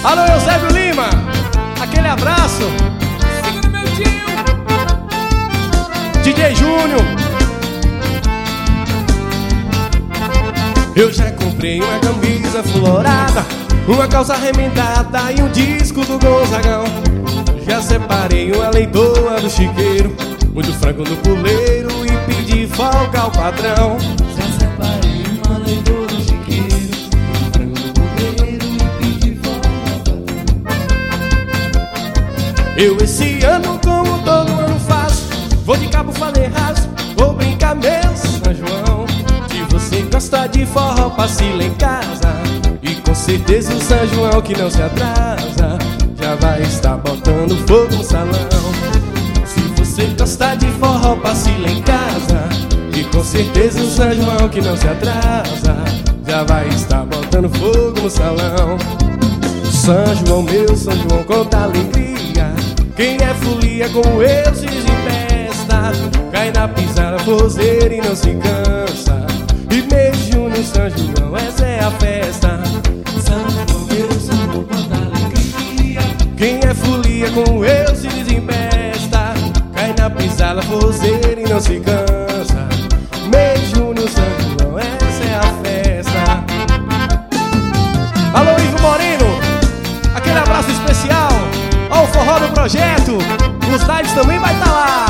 Alô, Eusébio Lima, aquele abraço. Segura meu tio. DJ Júnior. Eu já comprei uma camisa florada, uma calça remendada e um disco do Gonzagão. Já separei uma leitoa do chiqueiro, muito frango no puleiro e pedi folga ao patrão. Já separei uma leitoa do chiqueiro, frango no puleiro e pedi folga ao patrão. Eu esse ano, como todo ano faço, vou de Cabo Raso, vou brincar meu São João. Se você gosta de forró, passe lá em casa, e com certeza o São João que não se atrasa já vai estar botando fogo no salão. Se você gosta de forró, passe lá em casa, e com certeza o São João que não se atrasa já vai estar botando fogo no salão. São João, meu São João, conta alegria. Quem é folia como eu se desempesta, cai na pisada forzeira e não se cansa. E mês de junho, São João, essa é a festa. São João, meu São João, conta alegria. Quem é folia como eu se desempesta, cai na pisada forzeira e não se cansa. Mês de junho, São João, essa é a festa. Alô, Ivo Moreno, aquele abraço especial. Ó o forró do projeto, os lives também vai estar lá.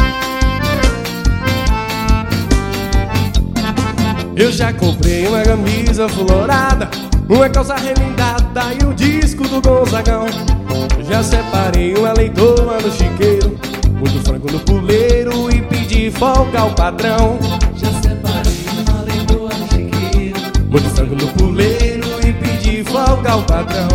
Eu já comprei uma camisa florada, uma calça remendada e um disco do Gonzagão. Já separei uma leitoa no chiqueiro, muito frango no puleiro e pedi folga ao patrão. Já separei uma leitoa no chiqueiro, muito frango no puleiro e pedi folga ao patrão.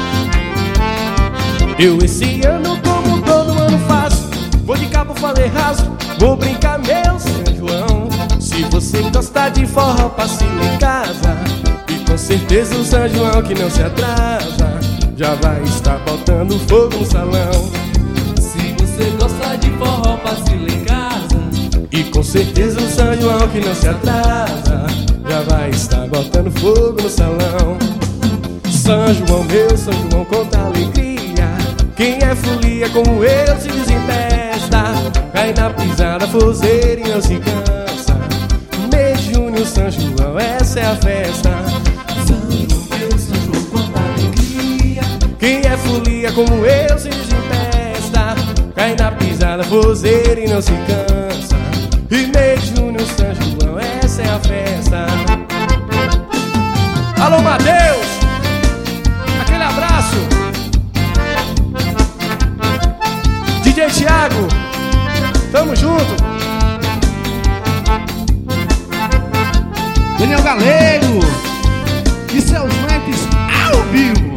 Eu esse ano, como todo ano faço, vou de Cabo Raso, vou brincar meu São João. Se você gostar de forró, passe lá em casa, e com certeza o São João que não se atrasa já vai estar botando fogo no salão. se você gosta de forró, passe lá em casa, E com certeza o São João que não se atrasa já vai estar botando fogo no salão. São João, meu São João, conta alegria. Quem é folia como eu se desempesta, cai na pisada forzeira e não se cansa. Mês de junho, São João, essa é a festa. São João, meu São João, conta alegria. Quem é folia como eu se desempesta, cai na pisada forzeira e não se cansa. E mês de junho, São João, essa é a festa. Alô, Matheus, aquele abraço. DJ Thiago, tamo junto. Daniel Galego e seus raps ao vivo.